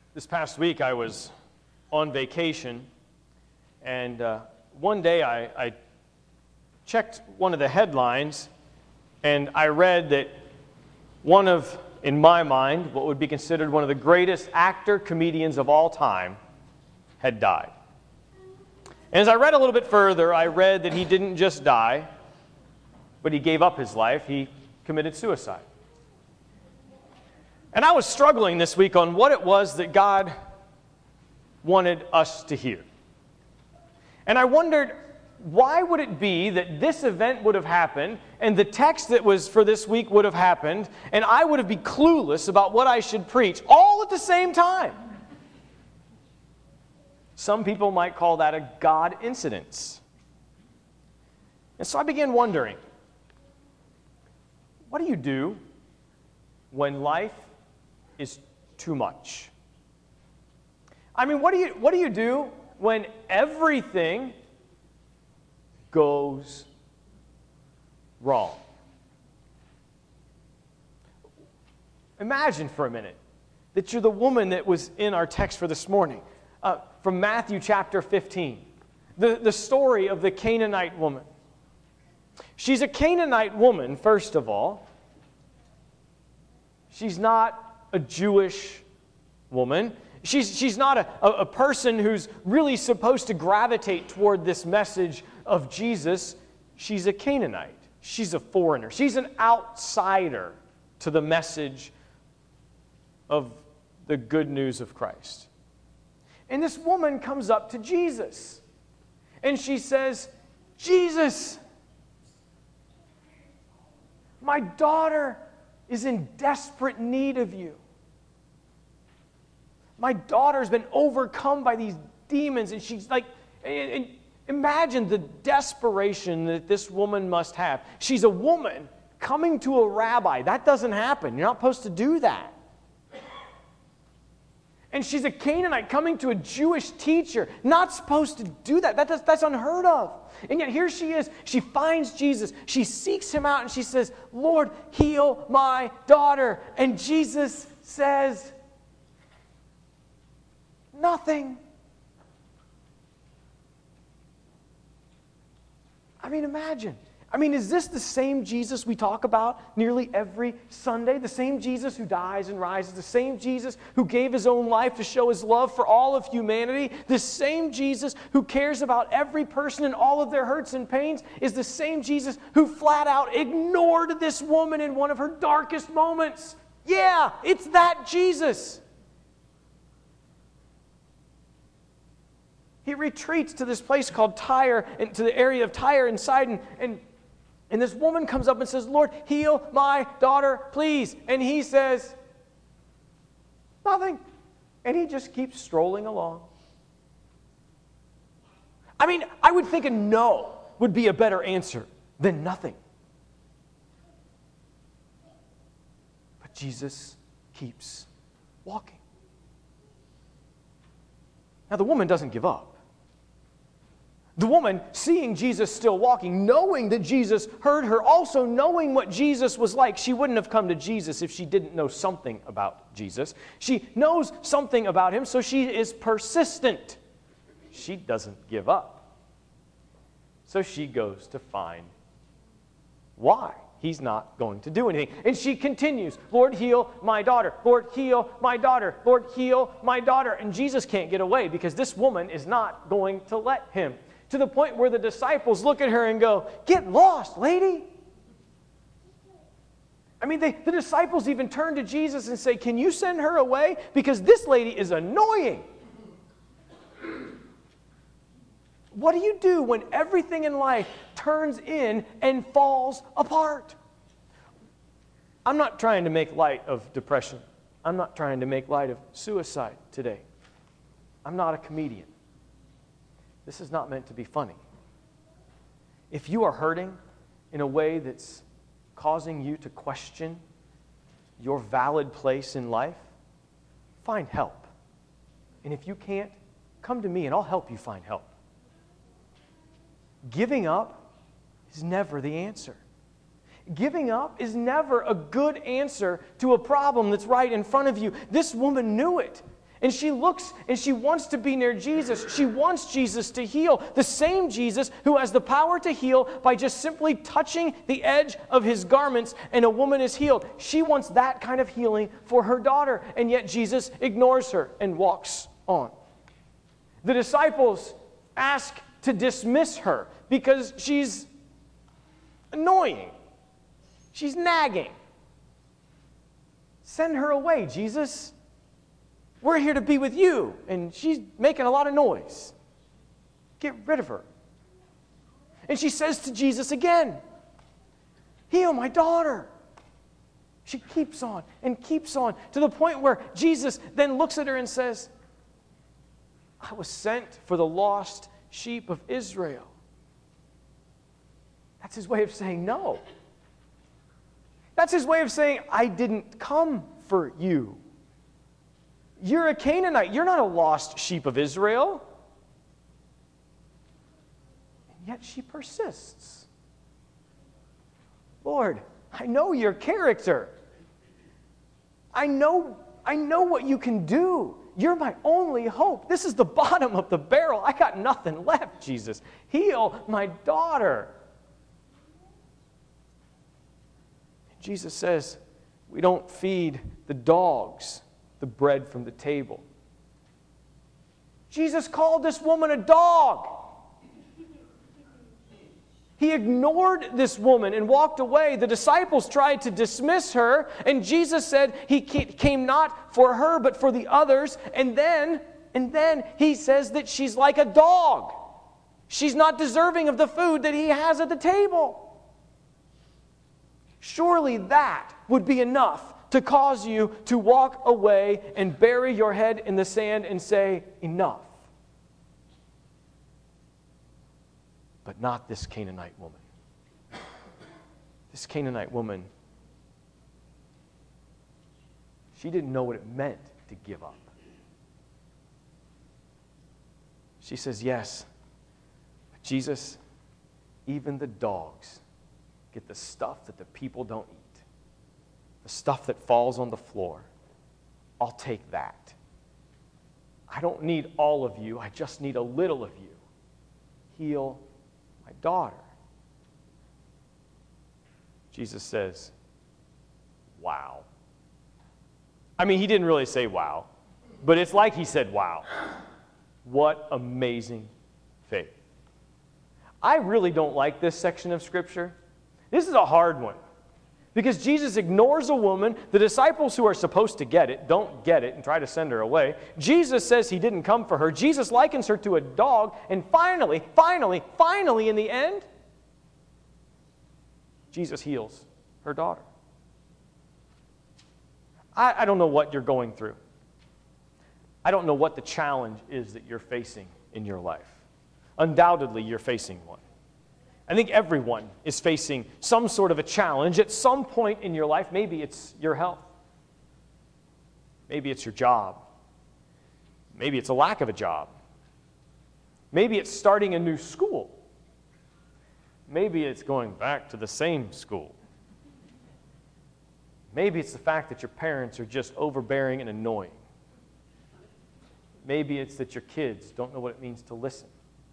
This past week I was on vacation, and one day I checked one of the headlines, and I read that one of, in my mind, what would be considered one of the greatest comedians of all time had died. And as I read a little bit further, I read that he didn't just die, but he gave up his life. He committed suicide. And I was struggling this week on what it was that God wanted us to hear. And I wondered, why would it be that this event would have happened and the text that was for this week would have happened and I would have been clueless about what I should preach all at the same time? Some people might call that a God incidence. And so I began wondering, what do you do when life is too much? I mean, what do you do when everything goes wrong? Imagine for a minute that you're the woman that was in our text for this morning, from Matthew chapter 15, the story of the Canaanite woman. She's a Canaanite woman, first of all. She's not a Jewish woman. She's not a person who's really supposed to gravitate toward this message of Jesus. She's a Canaanite. She's a foreigner. She's an outsider to the message of the good news of Christ. And this woman comes up to Jesus. And she says, Jesus, my daughter is in desperate need of you. My daughter's been overcome by these demons, and she's like, and imagine the desperation that this woman must have. She's a woman coming to a rabbi. That doesn't happen. You're not supposed to do that. And she's a Canaanite coming to a Jewish teacher. Not supposed to do that. That's unheard of. And yet here she is. She finds Jesus. She seeks him out and she says, Lord, heal my daughter. And Jesus says, nothing. I mean, imagine. I mean, is this the same Jesus we talk about nearly every Sunday? The same Jesus who dies and rises? The same Jesus who gave his own life to show his love for all of humanity? The same Jesus who cares about every person and all of their hurts and pains is the same Jesus who flat out ignored this woman in one of her darkest moments. Yeah, it's that Jesus. He retreats to this place called Tyre, and to the area of Tyre and Sidon, and this woman comes up and says, Lord, heal my daughter, please. And he says, nothing. And he just keeps strolling along. I mean, I would think a no would be a better answer than nothing. But Jesus keeps walking. Now, the woman doesn't give up. The woman, seeing Jesus still walking, knowing that Jesus heard her, also knowing what Jesus was like, she wouldn't have come to Jesus if she didn't know something about Jesus. She knows something about him, so she is persistent. She doesn't give up. So she goes to find why he's not going to do anything. And she continues, Lord, heal my daughter. Lord, heal my daughter. Lord, heal my daughter. And Jesus can't get away because this woman is not going to let him. To the point where the disciples look at her and go, get lost, lady. I mean, the disciples even turn to Jesus and say, can you send her away? Because this lady is annoying. What do you do when everything in life turns in and falls apart? I'm not trying to make light of depression. I'm not trying to make light of suicide today. I'm not a comedian. This is not meant to be funny. If you are hurting in a way that's causing you to question your valid place in life, find help. And if you can't, come to me and I'll help you find help. Giving up is never the answer. Giving up is never a good answer to a problem that's right in front of you. This woman knew it. And she looks and she wants to be near Jesus. She wants Jesus to heal. The same Jesus who has the power to heal by just simply touching the edge of his garments and a woman is healed. She wants that kind of healing for her daughter. And yet Jesus ignores her and walks on. The disciples ask to dismiss her because she's annoying. She's nagging. Send her away, Jesus. We're here to be with you, and she's making a lot of noise. Get rid of her. And she says to Jesus again, heal my daughter. She keeps on and keeps on to the point where Jesus then looks at her and says, I was sent for the lost sheep of Israel. That's his way of saying no. That's his way of saying, I didn't come for you. You're a Canaanite. You're not a lost sheep of Israel. And yet she persists. Lord, I know your character. I know what you can do. You're my only hope. This is the bottom of the barrel. I got nothing left, Jesus. Heal my daughter. And Jesus says, we don't feed the dogs the bread from the table. Jesus called this woman a dog. He ignored this woman and walked away. The disciples tried to dismiss her, and Jesus said he came not for her, but for the others. And then he says that she's like a dog. She's not deserving of the food that he has at the table. Surely that would be enough to cause you to walk away and bury your head in the sand and say, enough. But not this Canaanite woman. This Canaanite woman, she didn't know what it meant to give up. She says, yes, but Jesus, even the dogs get the stuff that the people don't eat. The stuff that falls on the floor. I'll take that. I don't need all of you. I just need a little of you. Heal my daughter. Jesus says, wow. I mean, he didn't really say wow, but it's like he said wow. What amazing faith. I really don't like this section of Scripture. This is a hard one. Because Jesus ignores a woman. The disciples who are supposed to get it don't get it and try to send her away. Jesus says he didn't come for her. Jesus likens her to a dog. And finally, in the end, Jesus heals her daughter. I don't know what you're going through. I don't know what the challenge is that you're facing in your life. Undoubtedly, you're facing one. I think everyone is facing some sort of a challenge at some point in your life. Maybe it's your health. Maybe it's your job. Maybe it's a lack of a job. Maybe it's starting a new school. Maybe it's going back to the same school. Maybe it's the fact that your parents are just overbearing and annoying. Maybe it's that your kids don't know what it means to listen.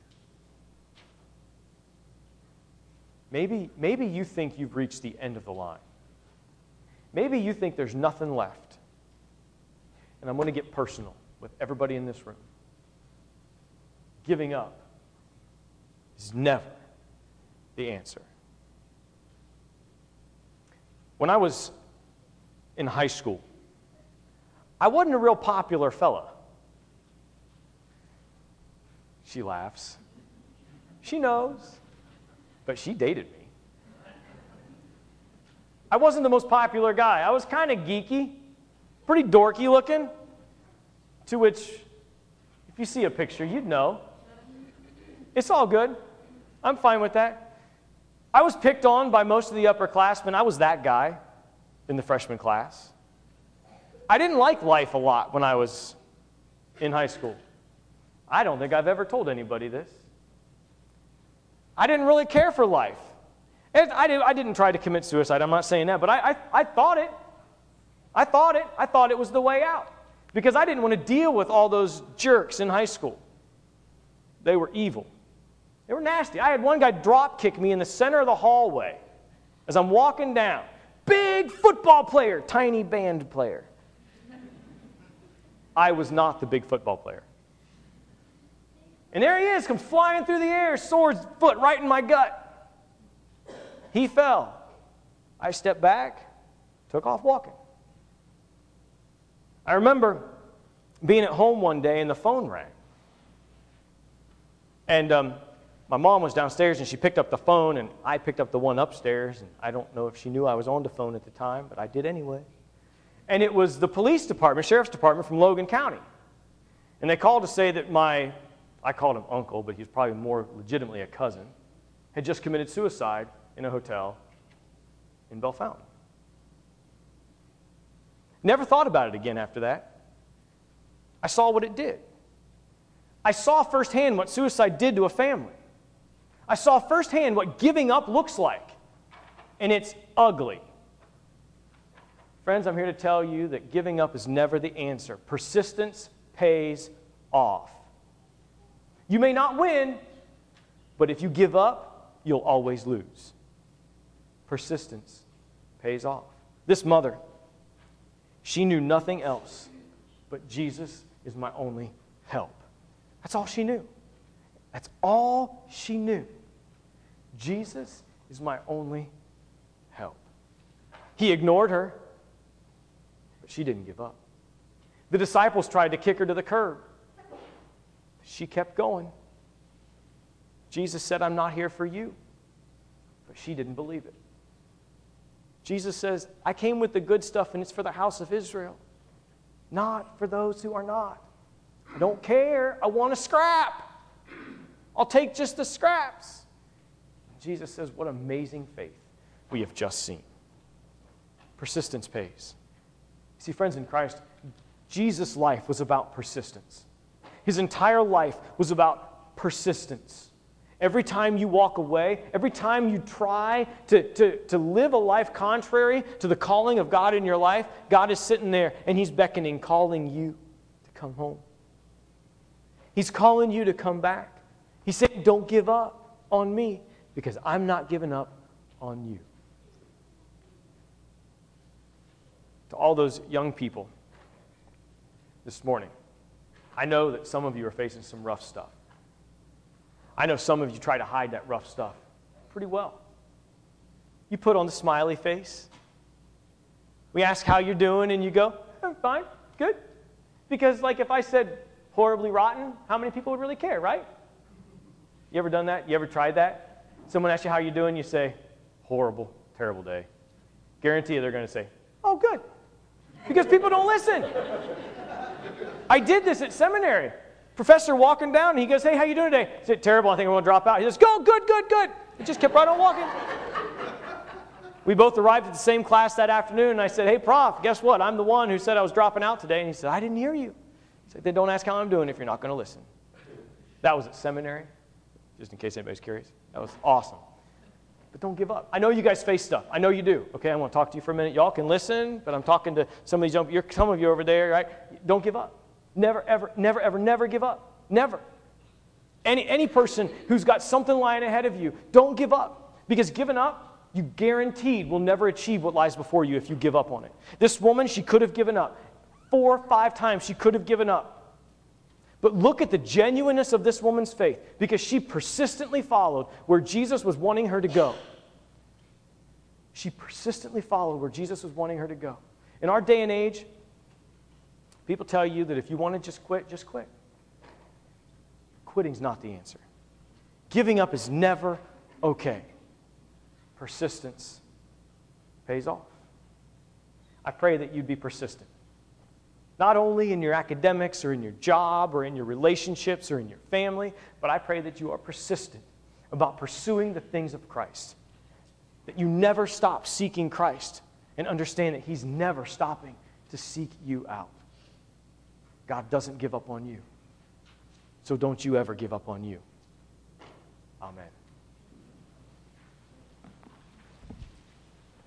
Maybe you think you've reached the end of the line. Maybe you think there's nothing left. And I'm going to get personal with everybody in this room. Giving up is never the answer. When I was in high school, I wasn't a real popular fella. She laughs. She knows. But she dated me. I wasn't the most popular guy. I was kind of geeky, pretty dorky looking, to which, if you see a picture, you'd know. It's all good. I'm fine with that. I was picked on by most of the upperclassmen. I was that guy in the freshman class. I didn't like life a lot when I was in high school. I don't think I've ever told anybody this. I didn't really care for life. I didn't try to commit suicide. I'm not saying that, but I thought it. I thought it was the way out. because I didn't want to deal with all those jerks in high school. They were evil. They were nasty. I had one guy drop kick me in the center of the hallway as I'm walking down. Big football player, tiny band player. I was not the big football player. And there he is, comes flying through the air, sword's foot right in my gut. He fell. I stepped back, took off walking. I remember being at home one day and the phone rang. And my mom was downstairs and she picked up the phone and I picked up the one upstairs. And I don't know if she knew I was on the phone at the time, but I did anyway. And it was the police department, sheriff's department from Logan County. And they called to say that I called him uncle, but he's probably more legitimately a cousin, had just committed suicide in a hotel in Bellefontaine. Never thought about it again after that. I saw what it did. I saw firsthand what suicide did to a family. I saw firsthand what giving up looks like, and it's ugly. Friends, I'm here to tell you that giving up is never the answer. Persistence pays off. You may not win, but if you give up, you'll always lose. Persistence pays off. This mother, she knew nothing else but Jesus is my only help. That's all she knew. That's all she knew. Jesus is my only help. He ignored her, but she didn't give up. The disciples tried to kick her to the curb. She kept going. Jesus said, I'm not here for you. But she didn't believe it. Jesus says, I came with the good stuff and it's for the house of Israel, not for those who are not. I don't care. I want a scrap. I'll take just the scraps. Jesus says, what amazing faith we have just seen. Persistence pays. See, friends in Christ, Jesus' life was about persistence. His entire life was about persistence. Every time you walk away, every time you try to live a life contrary to the calling of God in your life, God is sitting there and He's beckoning, calling you to come home. He's calling you to come back. He's saying, don't give up on me because I'm not giving up on you. To all those young people this morning, I know that some of you are facing some rough stuff. I know some of you try to hide that rough stuff pretty well. You put on the smiley face. We ask how you're doing and you go, I'm fine, good. Because like if I said horribly rotten, how many people would really care, right? You ever done that? You ever tried that? Someone asks you how you're doing, you say, horrible, terrible day. Guarantee you they're going to say, oh, good. Because people don't listen. I did this at seminary. Professor walking down, and he goes, hey, how you doing today? I said, terrible, I think I'm going to drop out. He says, go, good, good, good. He just kept right on walking. We both arrived at the same class that afternoon, and I said, hey, Prof, guess what? I'm the one who said I was dropping out today. And he said, I didn't hear you. He said, then don't ask how I'm doing if you're not going to listen. That was at seminary, just in case anybody's curious. That was awesome. But don't give up. I know you guys face stuff. I know you do. Okay, I want to talk to you for a minute. Y'all can listen, but I'm talking to some of you over there, right? Don't give up. Never, ever, never, ever, never give up. Never. Any person who's got something lying ahead of you, don't give up. Because giving up, you guaranteed will never achieve what lies before you if you give up on it. This woman, she could have given up. 4 or 5 times she could have given up. But look at the genuineness of this woman's faith, because she persistently followed where Jesus was wanting her to go. She persistently followed where Jesus was wanting her to go. In our day and age, people tell you that if you want to just quit, just quit. Quitting's not the answer. Giving up is never okay. Persistence pays off. I pray that you'd be persistent. Not only in your academics or in your job or in your relationships or in your family, but I pray that you are persistent about pursuing the things of Christ. That you never stop seeking Christ and understand that He's never stopping to seek you out. God doesn't give up on you. So don't you ever give up on you. Amen.